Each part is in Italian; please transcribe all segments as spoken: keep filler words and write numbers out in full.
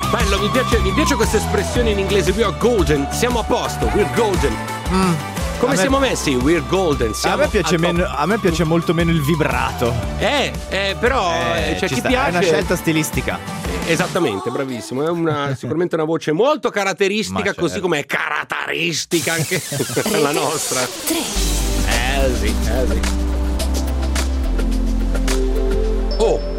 Bello, mi piace, mi piace questa espressione in inglese. We are golden, siamo a posto, we're golden. Mm. Come me... siamo messi? We're golden. A me, piace meno, a me piace molto meno il vibrato. Eh, eh però eh, c'è chi sta. piace. È una scelta stilistica. Eh, esattamente, bravissimo. È una, sicuramente una voce molto caratteristica, certo. Così come è caratteristica anche la nostra. Eh sì, eh sì. Oh!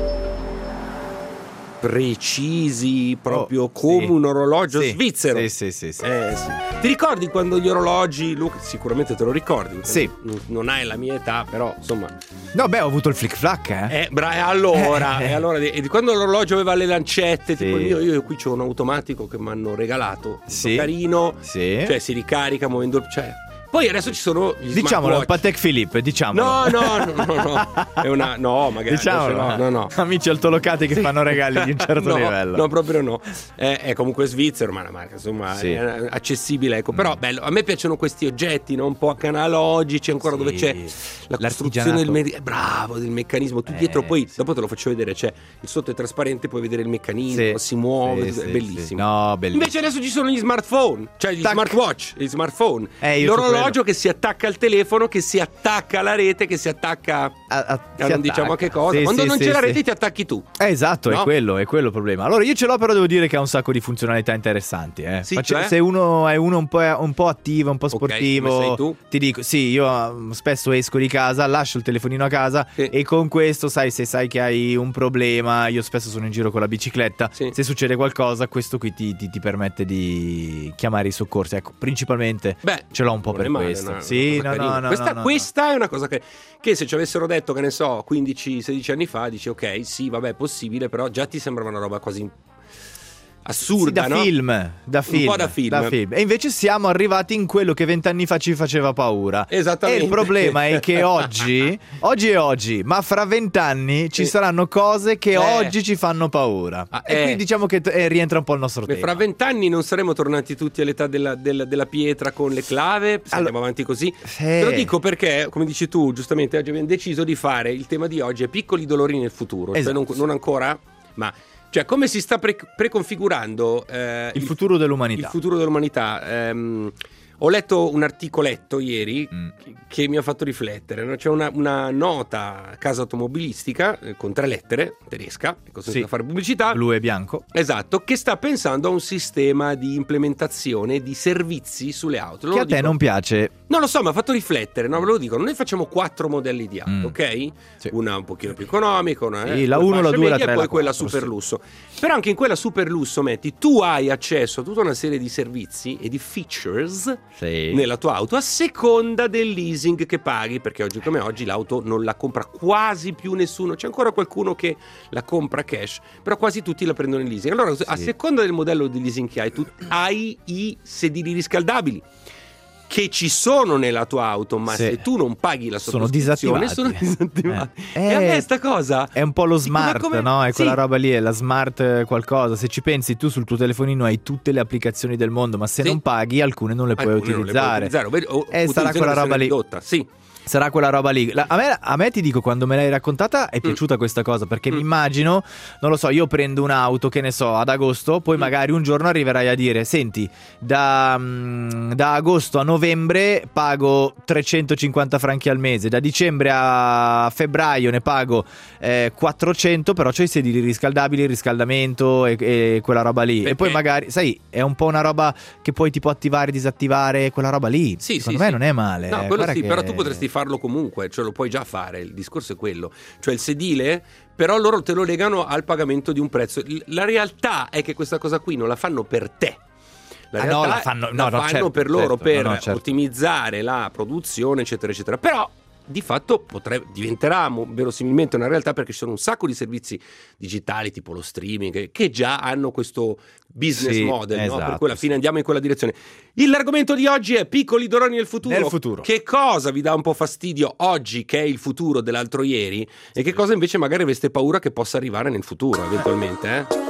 Precisi proprio oh, come sì. Un orologio sì. Svizzero. Sì, sì, sì, sì. Eh, sì. Ti ricordi quando gli orologi, Luca? Sicuramente te lo ricordi. Sì. Non hai la mia età, però insomma. No, beh, ho avuto il flick flack, eh. Eh, bra- allora, eh, eh. allora, e di quando l'orologio aveva le lancette, sì. Tipo il mio, io qui c'ho un automatico che mi hanno regalato. Sì. Carino. Sì. Cioè si ricarica muovendo il. Cioè, poi adesso ci sono gli diciamolo, il Patek Philippe, diciamolo. No, no, no, no, no. È una no, magari diciamolo. No, no, no. Amici altolocati che sì. Fanno regali di un certo no, livello. No, proprio no. È, è comunque svizzero, ma una marca insomma sì. È accessibile, ecco. Mm. Però bello, a me piacciono questi oggetti, no? Un po' analogici, ancora sì. Dove c'è la costruzione del me- bravo, del meccanismo. Tu eh, dietro poi sì. Dopo te lo faccio vedere, c'è il sotto è trasparente, puoi vedere il meccanismo, sì. Si muove, sì, è bellissimo. Sì. No, bellissimo. Invece adesso ci sono gli smartphone, cioè gli Tac. Smartwatch, gli smartphone. Eh, l'orologio che si attacca al telefono, che si attacca alla rete, che si attacca a, a, a non diciamo a che cosa. Sì, quando sì, non sì, c'è sì. La rete ti attacchi tu. Eh, esatto, no? è quello, è quello il problema. Allora io ce l'ho, però devo dire che ha un sacco di funzionalità interessanti. Eh. Sì, Faccio, cioè? Se uno è uno un po', un po' attivo, un po' sportivo, okay, sei tu? Ti dico, sì, io spesso esco di casa, lascio il telefonino a casa sì. E con questo, sai, se sai che hai un problema, io spesso sono in giro con la bicicletta, sì. Se succede qualcosa, questo qui ti, ti, ti permette di chiamare i soccorsi. Ecco, principalmente Beh, ce l'ho un po' per male, questo. Una, sì, una no, no, no, questa, no, no, questa no. è una cosa che, che se ci avessero detto, che ne so, quindici sedici anni fa, dici ok, sì, vabbè, è possibile, però già ti sembrava una roba quasi assurda, sì, da no? film, da film, un po' da film. da film. E invece siamo arrivati in quello che vent'anni fa ci faceva paura. Esattamente. E il problema è che oggi, oggi è oggi, ma fra vent'anni ci saranno cose che eh. oggi ci fanno paura. Ah, e eh. quindi diciamo che eh, rientra un po' il nostro Beh, tema. Fra vent'anni non saremo tornati tutti all'età della, della, della pietra con le clave, se allora, andiamo avanti così. Sì. Te lo dico perché, come dici tu, giustamente oggi abbiamo deciso di fare, il tema di oggi è piccoli dolori nel futuro. Esatto. Cioè non, non ancora, ma... Cioè, come si sta pre- preconfigurando eh, il, il futuro dell'umanità? Il futuro dell'umanità. Ehm, ho letto un articoletto ieri mm. che, che mi ha fatto riflettere. No? C'è una, una nota casa automobilistica eh, con tre lettere, tedesca, così sì. Da fare pubblicità. Blu e bianco. Esatto, che sta pensando a un sistema di implementazione di servizi sulle auto. Che a te dico, non piace. Non lo so, mi ha fatto riflettere. No, ve lo dico, noi facciamo quattro modelli di auto, mm. ok? Sì. Una un pochino più economica, una sì, eh, la uno, la due, la tre, e poi la quella quattro, super sì. lusso. Però anche in quella super lusso, metti, tu hai accesso a tutta una serie di servizi e di features sì. Nella tua auto a seconda del leasing che paghi, perché oggi come oggi l'auto non la compra quasi più nessuno. C'è ancora qualcuno che la compra cash, però quasi tutti la prendono in leasing. Allora, sì. A seconda del modello di leasing che hai, tu hai i sedili riscaldabili che ci sono nella tua auto, ma sì. Se tu non paghi la sottoscrizione sono disattivati. Eh. E a me sta cosa è un po' lo smart, come, come... no? È quella sì. Roba lì, è la smart qualcosa. Se ci pensi, tu sul tuo telefonino hai tutte le applicazioni del mondo, ma se sì. non paghi alcune non le puoi alcune utilizzare. Non le puoi utilizzare. O, e sarà quella roba lì. Ridotta. Sì. Sarà quella roba lì. La, a, me, a me ti dico, quando me l'hai raccontata è piaciuta mm. questa cosa, perché mm. mi immagino, non lo so, io prendo un'auto, che ne so, ad agosto, poi mm. magari un giorno arriverai a dire: senti, da, mh, da agosto a novembre pago trecentocinquanta franchi al mese, da dicembre a febbraio ne pago eh, quattrocento, però c'ho i sedili riscaldabili, il riscaldamento e, e quella roba lì. Perché? E poi magari, sai, è un po' una roba che poi ti può attivare, disattivare, quella roba lì. Sì, secondo sì, me sì. non è male. No, quello Guarda sì, che... però tu potresti farlo comunque, cioè lo puoi già fare, il discorso è quello. Cioè il sedile, però loro te lo legano al pagamento di un prezzo. La realtà è che questa cosa qui non la fanno per te. La ah, realtà no, la fanno, la no, fanno no, certo, per loro, certo, per no, no, certo. ottimizzare la produzione, eccetera, eccetera. Però di fatto potrebbe, diventerà verosimilmente una realtà, perché ci sono un sacco di servizi digitali tipo lo streaming che, che già hanno questo business sì, model, esatto, no? Per cui alla fine sì. Andiamo in quella direzione. L'argomento di oggi è piccoli dolori nel futuro. Nel futuro. Che cosa vi dà un po' fastidio oggi, che è il futuro dell'altro ieri, e che cosa invece magari aveste paura che possa arrivare nel futuro eventualmente, eh?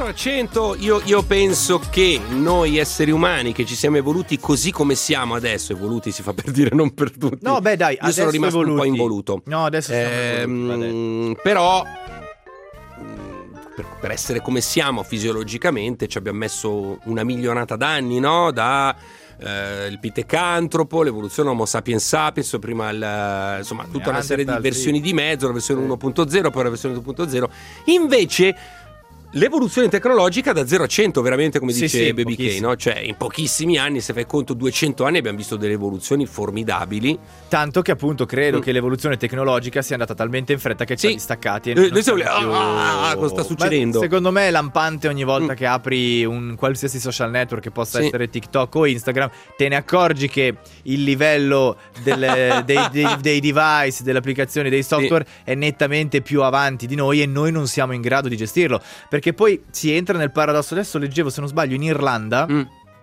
zero a cento io, io penso che noi esseri umani che ci siamo evoluti così come siamo adesso, evoluti si fa per dire, non per tutti. No, beh, dai, io sono rimasto evoluti. un po' involuto. No, adesso siamo ehm, evoluti, però per, per essere come siamo fisiologicamente ci abbiamo messo una milionata d'anni, no? Da eh, il pitecantropo, l'evoluzione Homo sapiens sapiens, prima il, insomma tutta una serie di versioni di mezzo, la versione uno punto zero, poi la versione due punto zero. Invece l'evoluzione tecnologica da zero a cento, veramente, come sì, dice sì, Baby K, no? Cioè in pochissimi anni, se fai conto duecento anni, abbiamo visto delle evoluzioni formidabili. Tanto che appunto credo mm. che l'evoluzione tecnologica sia andata talmente in fretta che ci sì. ha distaccati. E noi non siamo più... ah, cosa sta succedendo? Ma secondo me è lampante ogni volta mm. che apri un qualsiasi social network, che possa sì. essere TikTok o Instagram, te ne accorgi che il livello delle, dei, dei, dei device, delle applicazioni, dei software sì. è nettamente più avanti di noi e noi non siamo in grado di gestirlo. Perché poi si entra nel paradosso. Adesso leggevo, se non sbaglio, in Irlanda mm.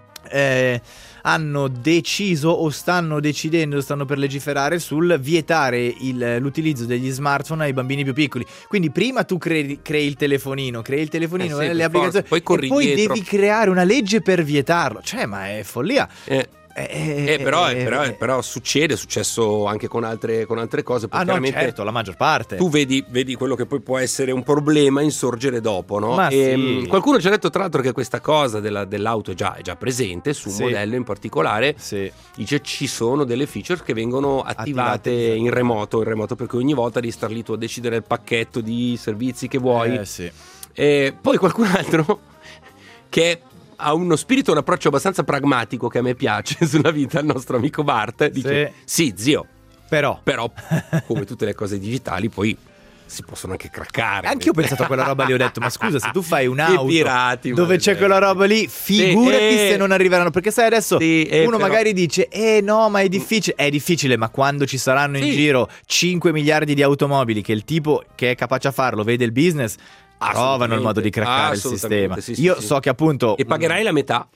eh, hanno deciso o stanno decidendo, stanno per legiferare sul vietare il, l'utilizzo degli smartphone ai bambini più piccoli. Quindi prima tu crei, crei il telefonino, crei il telefonino, eh sì, le applicazioni, poi corri e poi dietro. devi creare una legge per vietarlo. Cioè, ma è follia. Eh. Eh, eh, però, eh, però, eh, però succede, è successo anche con altre, con altre cose. Ah no, certo, la maggior parte. Tu vedi, vedi quello che poi può essere un problema insorgere dopo, no? Ma e, sì. Qualcuno ci ha detto tra l'altro che questa cosa della, dell'auto è già, è già presente su un sì. modello in particolare. Sì. Dice ci sono delle feature che vengono attivate, attivate in remoto, in remoto, perché ogni volta devi star lì tu a decidere il pacchetto di servizi che vuoi. Eh, sì. E poi qualcun altro che ha uno spirito, un approccio abbastanza pragmatico che a me piace sulla vita, il nostro amico Bart dice sì, sì zio, però però come tutte le cose digitali poi si possono anche craccare. Anche io ho pensato a quella roba lì, ho detto ma scusa, se tu fai un'auto pirati, dove c'è quella roba lì, figurati sì, eh, se non arriveranno, perché sai adesso sì, eh, uno però... magari dice eh no ma è difficile, è difficile, ma quando ci saranno sì. in giro cinque miliardi di automobili che il tipo che è capace a farlo vede il business, trovano il modo di craccare il sistema. Sì, sì, io sì. so che appunto e pagherai la metà.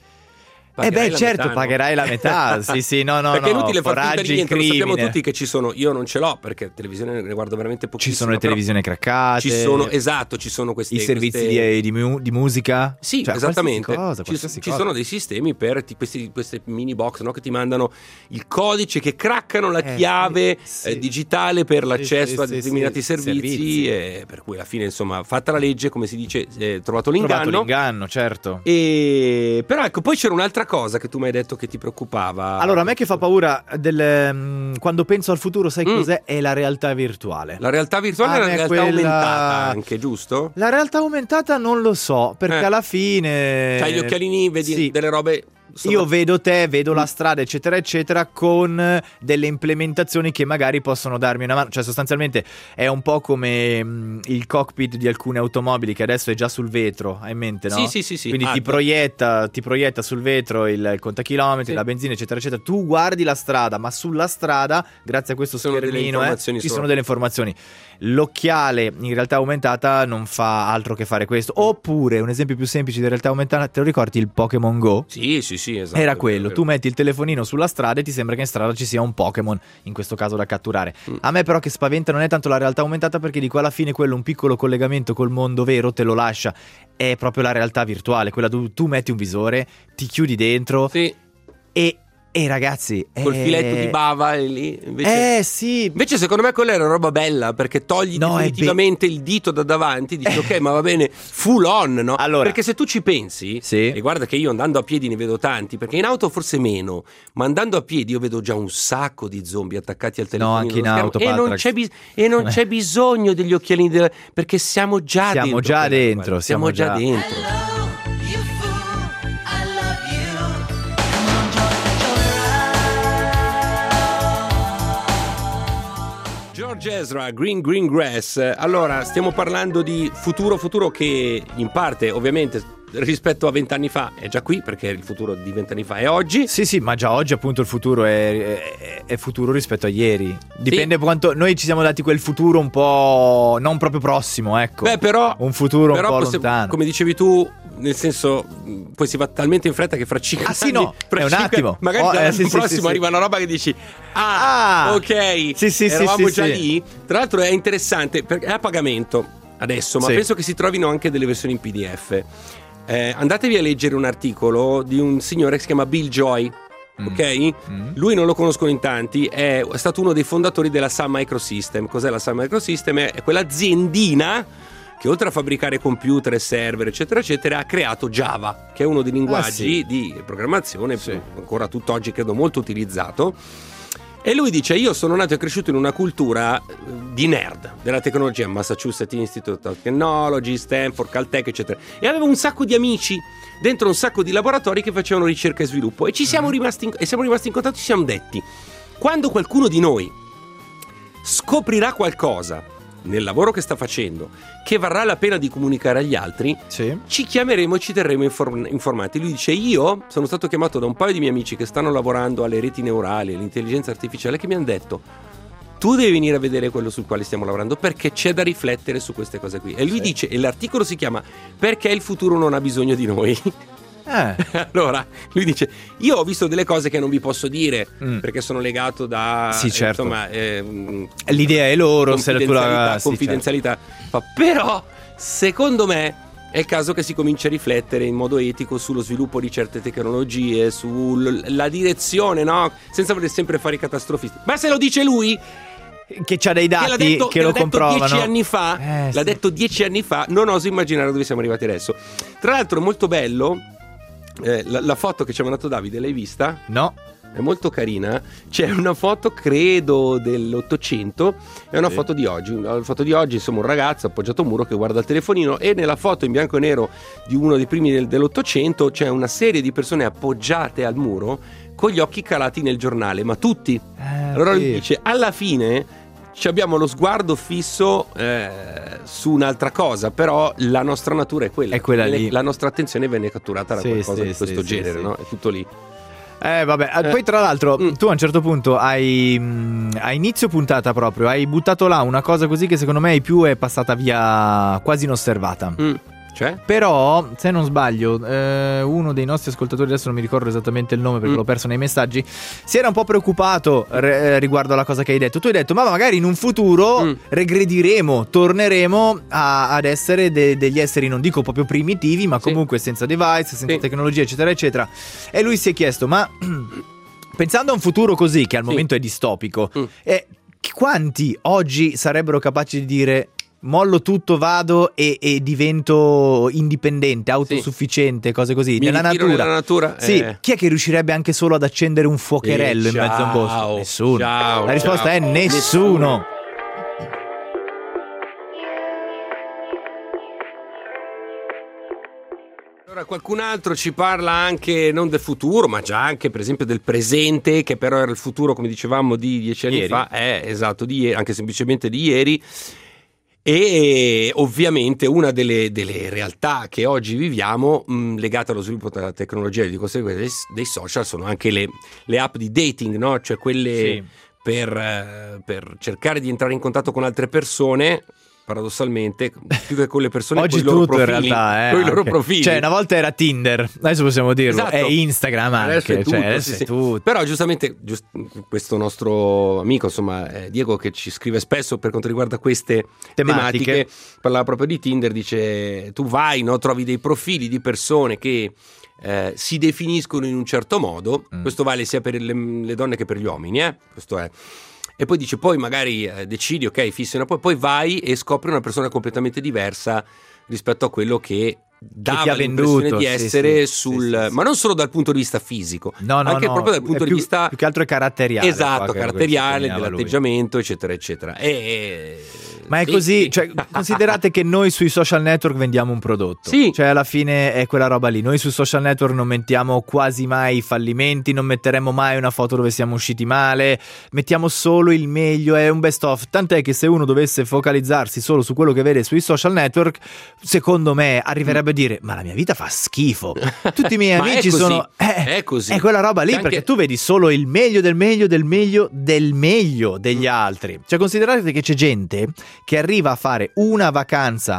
Eh beh, certo, metà, pagherai no? la metà. Sì, sì, no, no, perché no. è inutile far finta di niente, lo crimine. sappiamo tutti che ci sono. Io non ce l'ho perché televisione ne guardo veramente pochissimo. Ci sono le televisioni craccate. Ci sono, esatto, ci sono questi i servizi queste... di, di, mu- di musica. Sì, cioè, esattamente. Cosa, ci, cosa. ci sono dei sistemi per ti, questi, queste mini box, no, che ti mandano il codice, che craccano la eh, chiave sì, eh, digitale per l'accesso sì, a sì, determinati sì, servizi. servizi. E per cui alla fine, insomma, fatta la legge, come si dice, eh, trovato l'inganno. Trovato l'inganno, certo. E però ecco, poi c'era un'altra cosa che tu mi hai detto che ti preoccupava. Allora, a me che fa paura del, um, quando penso al futuro, sai mm. cos'è? È la realtà virtuale. La realtà virtuale è la realtà quella... aumentata anche, giusto? La realtà aumentata non lo so, perché eh. alla fine... C'hai gli occhialini, vedi sì. delle robe... Io vedo te, vedo la strada, eccetera, eccetera, con delle implementazioni che magari possono darmi una mano. Cioè, sostanzialmente è un po' come mh, il cockpit di alcune automobili che adesso è già sul vetro, hai in mente, no? Sì, sì, sì, sì. Quindi ah, ti, proietta, ti proietta sul vetro il, il contachilometri, sì. la benzina, eccetera, eccetera. Tu guardi la strada, ma sulla strada, grazie a questo sono schermino, eh, ci solo. sono delle informazioni. L'occhiale in realtà aumentata non fa altro che fare questo. Oppure, un esempio più semplice di realtà aumentata, te lo ricordi il Pokémon Go? Sì, sì, sì, esatto. Era quello, tu metti il telefonino sulla strada e ti sembra che in strada ci sia un Pokémon, in questo caso da catturare. Mm. A me però che spaventa non è tanto la realtà aumentata, perché dico alla fine quello, un piccolo collegamento col mondo vero te lo lascia, è proprio la realtà virtuale, quella dove tu metti un visore, ti chiudi dentro sì. e... E ragazzi, col eh... filetto di bava lì invece... Eh sì. Invece secondo me quella era roba bella, perché togli no, definitivamente be... il dito da davanti, dici ok, ma va bene, full on, no? Allora, perché se tu ci pensi, sì. e guarda che io andando a piedi ne vedo tanti, perché in auto forse meno, ma andando a piedi io vedo già un sacco di zombie attaccati al telefono. No, anche in auto, e non, c'è bis- e non c'è bisogno degli occhialini della... perché siamo già siamo dentro. Già dentro siamo, siamo già dentro. dentro. George Ezra, Green Green Grass. Allora, stiamo parlando di futuro, futuro che in parte ovviamente rispetto a vent'anni fa è già qui, perché il futuro di vent'anni fa è oggi. Sì, sì, ma già oggi appunto il futuro è, è, è futuro rispetto a ieri. Dipende sì. quanto noi ci siamo dati quel futuro un po' non proprio prossimo, ecco. Beh, però un futuro però un po' possiamo, lontano. come dicevi tu, nel senso, poi si va talmente in fretta che fra cinque ah, anni, sì, no, fra è un cinque, attimo. magari oh, l'anno eh, sì, prossimo sì, sì, arriva sì. una roba che dici ah, ah ok, sì, sì, eravamo sì, già sì, lì. Tra l'altro è interessante perché è a pagamento adesso, ma sì. penso che si trovino anche delle versioni in P D F. eh, andatevi a leggere un articolo di un signore che si chiama Bill Joy. Mm. Ok? Mm. Lui non lo conoscono in tanti, è stato uno dei fondatori della Sun Microsystem. Cos'è la Sun Microsystem? È quell'aziendina che oltre a fabbricare computer e server eccetera eccetera ha creato Java, che è uno dei linguaggi ah, sì. di programmazione sì. ancora tutt'oggi credo molto utilizzato. E lui dice: io sono nato e cresciuto in una cultura di nerd della tecnologia, Massachusetts Institute of Technology, Stanford, Caltech eccetera, e avevo un sacco di amici dentro un sacco di laboratori che facevano ricerca e sviluppo, e ci siamo rimasti in, e siamo rimasti in contatto. Ci siamo detti: quando qualcuno di noi scoprirà qualcosa nel lavoro che sta facendo che varrà la pena di comunicare agli altri, sì. ci chiameremo e ci terremo inform- informati. Lui dice: io sono stato chiamato da un paio di miei amici che stanno lavorando alle reti neurali, all'intelligenza artificiale, che mi hanno detto: tu devi venire a vedere quello sul quale stiamo lavorando, perché c'è da riflettere su queste cose qui. E lui sì. dice, e l'articolo si chiama Perché il futuro non ha bisogno di noi. Eh. Allora lui dice: io ho visto delle cose che non vi posso dire mm. perché sono legato da sì, certo. insomma ehm, l'idea è loro, confidenzialità, se la confidenzialità. Sì, certo. Però secondo me è il caso che si cominci a riflettere in modo etico sullo sviluppo di certe tecnologie, sulla direzione, no? Senza voler sempre fare i catastrofisti. Ma se lo dice lui, che c'ha dei dati che, detto, che, che lo comprovano, dieci anni fa, eh, l'ha sì. detto dieci anni fa, non oso immaginare dove siamo arrivati adesso. Tra l'altro è molto bello. Eh, la, la foto che ci ha mandato Davide, l'hai vista? No. È molto carina. C'è una foto, credo, dell'Ottocento. È una sì. foto di oggi. Una foto di oggi, insomma, un ragazzo appoggiato a un muro che guarda il telefonino. E nella foto in bianco e nero di uno dei primi del, dell'Ottocento c'è una serie di persone appoggiate al muro con gli occhi calati nel giornale, ma tutti. Eh, allora sì. lui dice: alla fine abbiamo lo sguardo fisso eh, su un'altra cosa, però la nostra natura è quella, è quella lì. La nostra attenzione venne catturata da sì, qualcosa sì, di questo sì, genere, sì, no? È tutto lì. Eh vabbè, eh. poi tra l'altro mm. tu a un certo punto hai a inizio puntata proprio hai buttato là una cosa così che secondo me ai più è passata via quasi inosservata. Mm. Cioè? Però, se non sbaglio, eh, uno dei nostri ascoltatori, adesso non mi ricordo esattamente il nome perché mm. l'ho perso nei messaggi, si era un po' preoccupato re- riguardo alla cosa che hai detto. Tu hai detto: ma magari in un futuro mm. regrediremo, torneremo a- ad essere de- degli esseri, non dico proprio primitivi, ma sì. comunque senza device, senza sì. tecnologia, eccetera, eccetera. E lui si è chiesto: ma pensando a un futuro così, che al sì. momento è distopico, mm. eh, quanti oggi sarebbero capaci di dire: mollo tutto, vado e, e divento indipendente, autosufficiente, sì. cose così. Mi nella natura, nella natura sì. eh. Chi è che riuscirebbe anche solo ad accendere un fuocherello eh, in mezzo a un bosco? Nessuno. Ciao, La risposta ciao. è nessuno. nessuno. Allora qualcun altro ci parla anche non del futuro, ma già anche per esempio del presente, che però era il futuro, come dicevamo, di dieci anni ieri. fa, eh, esatto, di ieri, anche semplicemente di ieri. E ovviamente una delle, delle realtà che oggi viviamo mh, legate allo sviluppo della tecnologia e di conseguenza dei, dei social sono anche le, le app di dating, no? Cioè quelle sì. per, eh, per cercare di entrare in contatto con altre persone. Paradossalmente, più che con le persone, oggi con i loro tutto profili, in realtà, eh, con i loro profili. Cioè, una volta era Tinder, adesso possiamo dirlo, esatto. è Instagram anche. Adesso è tutto, cioè, adesso sì, è sì. tutto. Però giustamente giust- questo nostro amico, insomma, eh, Diego, che ci scrive spesso per quanto riguarda queste tematiche, tematiche parlava proprio di Tinder, dice: tu vai, no, trovi dei profili di persone che eh, si definiscono in un certo modo, mm. questo vale sia per le, le donne che per gli uomini, eh? Questo è. E poi dice, poi magari eh, decidi, ok, fissi una, poi, poi vai e scopri una persona completamente diversa rispetto a quello che dava che l'impressione venduto, di essere sì, sul sì, sì, ma non solo dal punto di vista fisico, no, no, anche no, proprio dal punto più, di vista più che altro è caratteriale, esatto, caratteriale, lui. dell'atteggiamento, eccetera, eccetera. E ma è sì, così, sì. Cioè, considerate che noi sui social network vendiamo un prodotto, sì. cioè alla fine è quella roba lì. Noi sui social network non mettiamo quasi mai fallimenti, non metteremo mai una foto dove siamo usciti male, mettiamo solo il meglio, è un best of, tant'è che se uno dovesse focalizzarsi solo su quello che vede sui social network, secondo me arriverebbe mm. a dire: ma la mia vita fa schifo, tutti i miei amici sono eh, è così, è quella roba lì, anche... perché tu vedi solo il meglio del meglio del meglio del meglio degli altri. Cioè considerate che c'è gente che arriva a fare una vacanza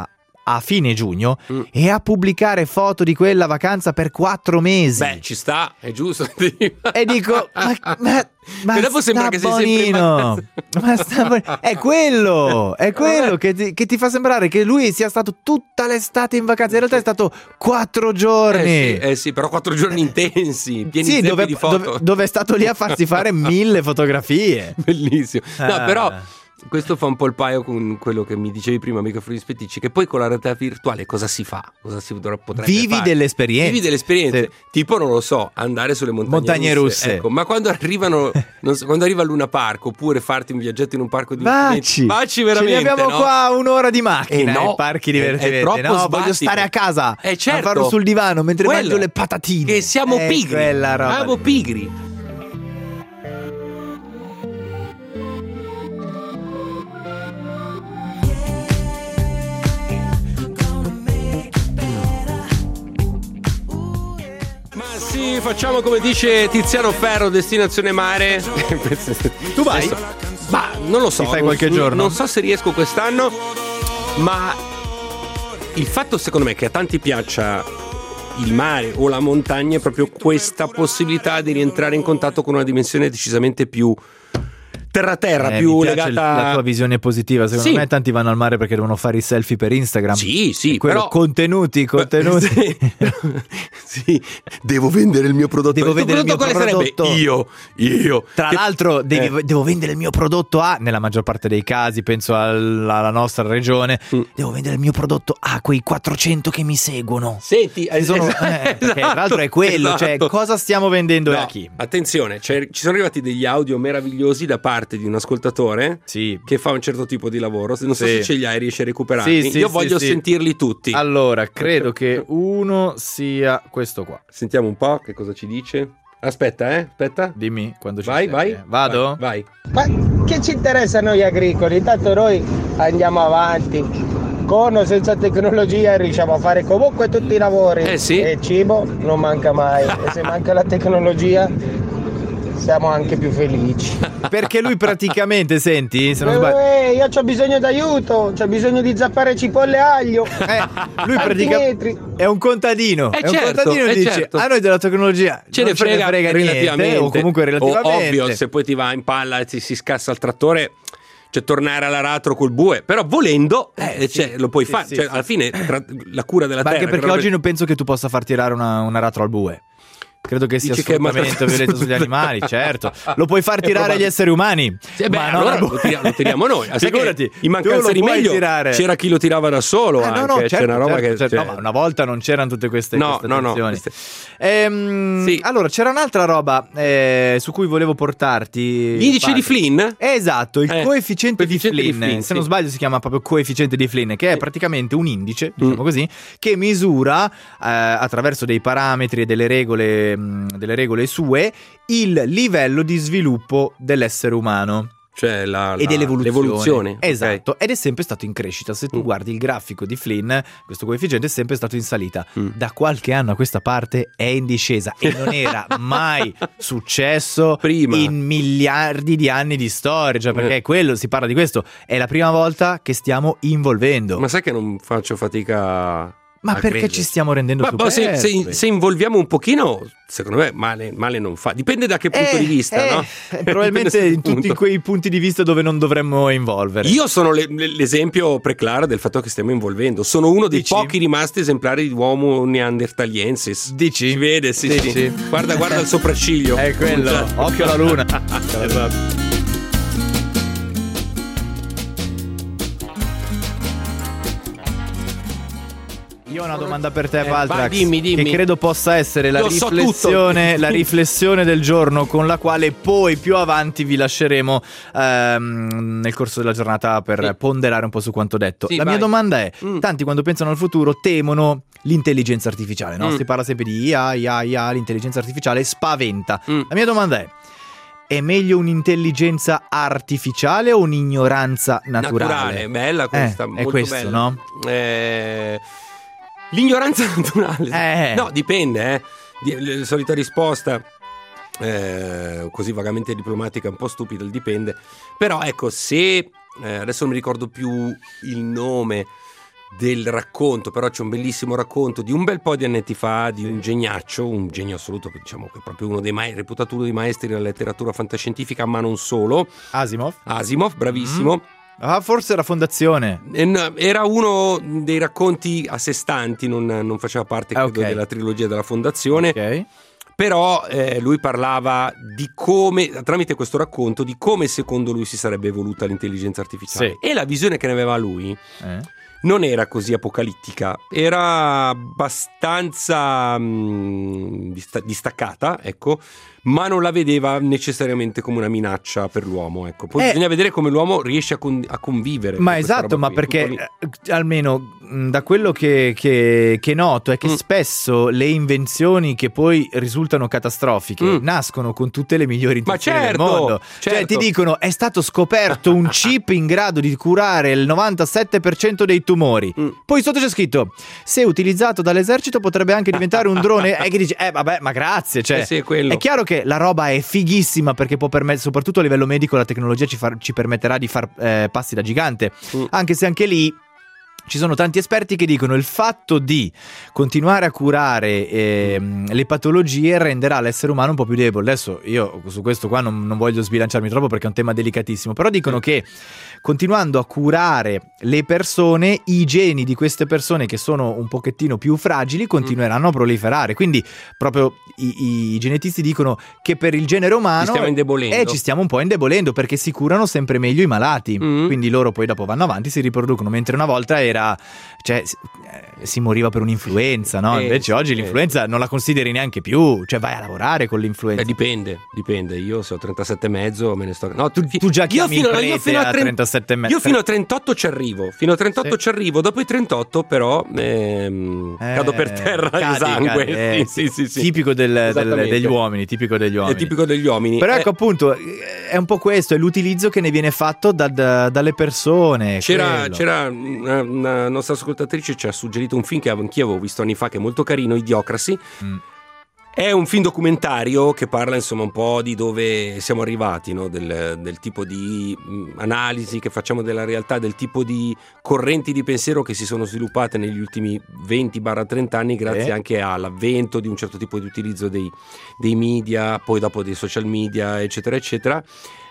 a fine giugno mm. e a pubblicare foto di quella vacanza per quattro mesi. Beh, ci sta, è giusto. E dico, ma, ma, ma e dopo sembra che sei sempre in bonino, ma sta bon- è quello, è quello che ti, che ti fa sembrare che lui sia stato tutta l'estate in vacanza. In realtà è stato quattro giorni. Eh sì, eh sì, però quattro giorni intensi, pieni sì, zeppi dove, di foto. dove, dove è stato lì a farsi fare mille fotografie. Bellissimo. No, Ah. però questo fa un po' il paio con quello che mi dicevi prima, amico Frugli Spetticci, che poi con la realtà virtuale cosa si fa? Cosa si potrebbe Vivi fare? delle esperienze. Vivi delle esperienze. Sì. Tipo, non lo so, andare sulle montagne, Montagne russe. Ecco, ma quando arrivano, non so, quando arriva il Luna Park, oppure farti un viaggetto in un parco di Vacci, Vacci veramente. Ce ne abbiamo no? qua un'ora di macchina Eh no, ai parchi è- è divertimenti. troppo No, sbatti. voglio stare a casa Eh, certo. a farlo sul divano mentre Quello. mangio le patatine. Che siamo Eh, pigri. quella roba Siamo lì. pigri. Sì, facciamo come dice Tiziano Ferro, destinazione mare. Tu vai? Adesso- ma non lo so. Ti fai non- qualche giorno? Non so se riesco quest'anno, ma il fatto secondo me che a tanti piaccia il mare o la montagna è proprio questa possibilità di rientrare in contatto con una dimensione decisamente più terra-terra, Eh, più mi piace legata. la tua visione positiva. Secondo Sì. me tanti vanno al mare perché devono fare i selfie per Instagram. Sì, sì, E quello, però contenuti, contenuti. Sì, sì, devo vendere il mio prodotto. Devo Il tuo vendere il mio prodotto quale prodotto. sarebbe? Io, io. Tra Che- l'altro devi- eh. devo vendere il mio prodotto a, nella maggior parte dei casi, penso alla, alla nostra regione, Mm. devo vendere il mio prodotto a quei quattrocento che mi seguono. Senti, Ci sono- esatto, eh, perché tra esatto, l'altro è quello, cioè esatto. cosa stiamo vendendo e No, a chi? attenzione, c'è- ci sono arrivati degli audio meravigliosi da parte di un ascoltatore Sì. che fa un certo tipo di lavoro. Non so Sì. se ce li hai, riesci a recuperarli. Sì, sì, Io sì, voglio sì. sentirli tutti. Allora, credo che uno sia questo qua. Sentiamo un po' che cosa ci dice. Aspetta, eh, aspetta. Dimmi quando ci Vai, sei. vai. Vado? Vai. Ma che ci interessa a noi agricoli? Intanto noi andiamo avanti. Con o senza tecnologia riusciamo a fare comunque tutti i lavori. Eh sì. E il cibo non manca mai. E se manca la tecnologia siamo anche più felici. Perché lui praticamente, senti, se non sbaglio, Eh, io ho bisogno d'aiuto, ho bisogno di zappare cipolle e aglio. eh, lui Tanti praticamente metri. è un contadino. Eh, è un certo, contadino eh, che dice: certo. a noi della tecnologia Ce non ne frega, niente, relativamente. o comunque relativamente. Ovvio, se poi ti va in palla e ti si scassa il trattore, cioè tornare all'aratro col bue. Però volendo, eh, Eh, cioè, sì, lo puoi sì, fare. sì, Cioè, sì. alla fine, tra- la cura della Ma terra. anche perché che oggi robe- non penso che tu possa far tirare una, un aratro al bue. Credo che sia Dici che è assolutamente maltratto- violenza sugli animali, certo. Lo puoi far È tirare probabile. agli esseri umani. Sì, beh, ma non allora al lo bue. tiriamo, lo tiriamo noi. Ah, sai che Figurati, in mancanza tu lo di puoi meglio tirare. c'era chi lo tirava da solo. Eh, no, anche. no, C'è certo, una roba certo, che certo. cioè- No, ma una volta non c'erano tutte queste, No, queste no, no, attenzioni. queste- Ehm, Sì. Allora, c'era un'altra roba eh, su cui volevo portarti. L'indice di Padre. Flynn? Esatto, il Eh, coefficiente, coefficiente di di Flynn, Flynn, se sì. non sbaglio si chiama proprio coefficiente di Flynn, che è Sì. praticamente un indice, diciamo Mm. così, che misura eh, attraverso dei parametri e delle regole, mh, delle regole sue il livello di sviluppo dell'essere umano. Cioè la, E la- dell'evoluzione. l'evoluzione. Esatto, ed è sempre stato in crescita. Se tu Mm. guardi il grafico di Flynn, questo coefficiente è sempre stato in salita. Mm. Da qualche anno a questa parte è in discesa e non era mai successo Prima. in miliardi di anni di storia, cioè perché Eh. quello, si parla di questo, è la prima volta che stiamo involvendo. Ma sai che non faccio fatica Ma a perché credere. ci stiamo rendendo Ma poi se, se, superflui? se involviamo un pochino, secondo me male, male non fa. Dipende da che punto Eh, di vista, eh, no? eh, probabilmente Dipende in dal tutti punto. quei punti di vista dove non dovremmo involvere. Io sono le- l'esempio preclaro del fatto che stiamo involvendo. Sono uno dei Dici? pochi rimasti esemplari di uomo neandertaliensis. Dici? Si vede, sì, Dici? sì. Guarda, guarda il sopracciglio. È quello, occhio alla luna. Esatto. Io ho una domanda per te, Eh, Valtrax, vai, dimmi, dimmi. che credo possa essere la Io so riflessione, tutto. la riflessione del giorno, con la quale poi più avanti vi lasceremo ehm, nel corso della giornata per Sì. ponderare un po' su quanto detto. Sì, la vai. mia domanda è: Mm. tanti quando pensano al futuro temono l'intelligenza artificiale, no? Mm. Si parla sempre di I A, I A, I A, l'intelligenza artificiale spaventa. Mm. La mia domanda è: è meglio un'intelligenza artificiale o un'ignoranza naturale? Naturale, bella questa, Eh, è molto questo, bella. no? Eh, l'ignoranza naturale. Eh. No, dipende, eh. Di- la solita risposta eh, così vagamente diplomatica, un po' stupida, il dipende. Però ecco, se eh, adesso non mi ricordo più il nome, del racconto, però c'è un bellissimo racconto di un bel po' di anni fa di un geniaccio, un genio assoluto, diciamo che è proprio uno dei mai, reputato uno dei maestri della letteratura fantascientifica, ma non solo. Asimov? Asimov, bravissimo. Mm. Ah, forse la Fondazione. Era uno dei racconti a sé stanti, non, non faceva parte credo okay. della trilogia della Fondazione. Ok. Però eh, lui parlava di come, tramite questo racconto, di come secondo lui si sarebbe evoluta l'intelligenza artificiale. Sì. E la visione che ne aveva lui eh. non era così apocalittica, era abbastanza mh, distaccata, ecco, ma non la vedeva necessariamente come una minaccia per l'uomo, ecco. Poi eh, bisogna vedere come l'uomo riesce a, con, a convivere. Ma esatto, ma qui. perché eh, almeno mh, da quello che, che, che noto è che mm. spesso le invenzioni che poi risultano catastrofiche mm. nascono con tutte le migliori intenzioni ma certo, del mondo. Certo. Cioè ti dicono è stato scoperto un chip in grado di curare il novantasette per cento dei tumori. Mm. Poi sotto c'è scritto se utilizzato dall'esercito potrebbe anche diventare un drone e che dici eh vabbè ma grazie, cioè eh sì, è, quello. è chiaro che la roba è fighissima perché può permettere, soprattutto a livello medico, la tecnologia ci, far, ci permetterà di far eh, passi da gigante, mm. anche se anche lì ci sono tanti esperti che dicono il fatto di continuare a curare eh, le patologie renderà l'essere umano un po' più debole. Adesso io su questo qua non, non voglio sbilanciarmi troppo perché è un tema delicatissimo, però dicono che continuando a curare le persone, i geni di queste persone che sono un pochettino più fragili continueranno a proliferare, quindi proprio i, i genetisti dicono che per il genere umano ci stiamo indebolendo. Eh, ci stiamo un po' indebolendo perché si curano sempre meglio i malati, mm. quindi loro poi dopo vanno avanti, si riproducono, mentre una volta era, cioè si moriva per un'influenza, no? Eh, Invece sì, oggi eh. l'influenza non la consideri neanche più, cioè vai a lavorare con l'influenza. Eh, dipende, dipende. Io se ho trentasette e mezzo me ne sto. No, tu, tu già chiami io fino, io fino a, a trentasette e mezzo. Io fino a trentotto ci arrivo. Fino a trentotto sì. ci arrivo. Dopo i trentotto, però, ehm, eh, cado per terra cadi, di sangue. Cadi, eh, sì, sì, sì, tipico del, del, degli uomini. Tipico degli uomini. È tipico degli uomini. Però eh, ecco appunto, è un po' questo, è l'utilizzo che ne viene fatto da, da, dalle persone. C'era, c'era una, una nostra ascoltatrice ci ha suggerito un film che anch'io avevo visto anni fa, che è molto carino, Idiocracy. Mm. È un film documentario che parla insomma un po' di dove siamo arrivati, no? del, del tipo di mh, analisi che facciamo della realtà, del tipo di correnti di pensiero che si sono sviluppate negli ultimi venti trenta anni grazie eh. anche all'avvento di un certo tipo di utilizzo dei, dei media, poi dopo dei social media eccetera eccetera.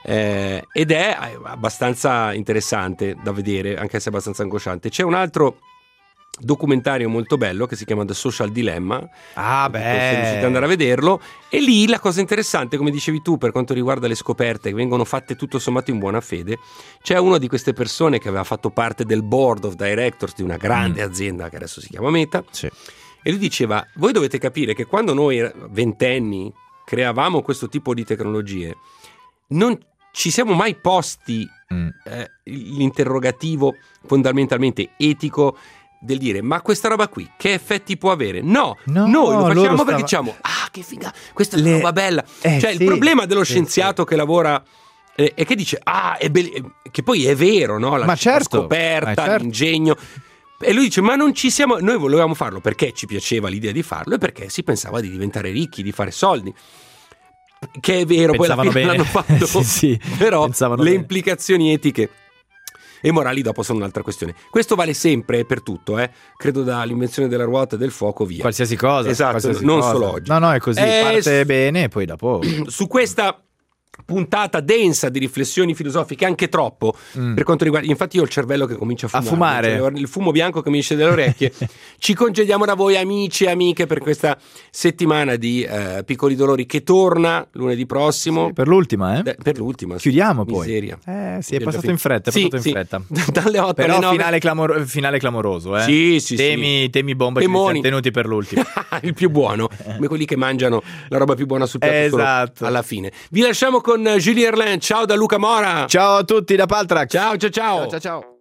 Eh, ed è abbastanza interessante da vedere, anche se abbastanza angosciante. C'è un altro documentario molto bello che si chiama The Social Dilemma. Ah beh, se riuscite ad andare a vederlo, e lì la cosa interessante, come dicevi tu, per quanto riguarda le scoperte che vengono fatte tutto sommato in buona fede, c'è una di queste persone che aveva fatto parte del board of directors di una grande mm. azienda che adesso si chiama Meta, sì. e lui diceva: voi dovete capire che quando noi ventenni creavamo questo tipo di tecnologie non ci siamo mai posti mm. eh, l'interrogativo fondamentalmente etico del dire ma questa roba qui che effetti può avere? No, no noi lo facciamo stava... perché diciamo ah che figa, questa è Le... una roba bella. Eh, cioè sì, il problema dello sì, scienziato sì. che lavora eh, e che dice ah è bello, che poi è vero, no? La, ma certo, la scoperta, certo. l'ingegno. E lui dice ma non ci siamo, noi volevamo farlo perché ci piaceva l'idea di farlo e perché si pensava di diventare ricchi, di fare soldi. Che è vero, pensavano poi alla fine bene. l'hanno fatto, sì, sì, però le bene. implicazioni etiche e morali dopo sono un'altra questione. Questo vale sempre per tutto, eh? Credo dall'invenzione della ruota e del fuoco via. Qualsiasi cosa. Esatto, qualsiasi non cosa. solo oggi. No, no, è così, eh, parte bene e poi dopo. Su questa puntata densa di riflessioni filosofiche, anche troppo mm. per quanto riguarda, infatti io ho il cervello che comincia a fumare, a fumare. Cioè, il fumo bianco che mi esce dalle orecchie. Ci congediamo da voi amici e amiche per questa settimana di eh, Piccoli Dolori che torna lunedì prossimo, sì, per l'ultima eh? De- per l'ultima chiudiamo sì. poi miseria. Eh sì, è passato in fretta, è sì, passato sì. in fretta dalle otto però alle nove. finale, clamor- finale clamoroso eh? sì sì temi, sì. temi bomba Temoni. Ci siamo tenuti per l'ultimo. Il più buono, come quelli che mangiano la roba più buona sul piatto esatto. alla fine. Vi lasciamo con Julie Erlin. Ciao da Luca Mora. Ciao a tutti da Paltrax. Ciao ciao ciao. Ciao ciao ciao.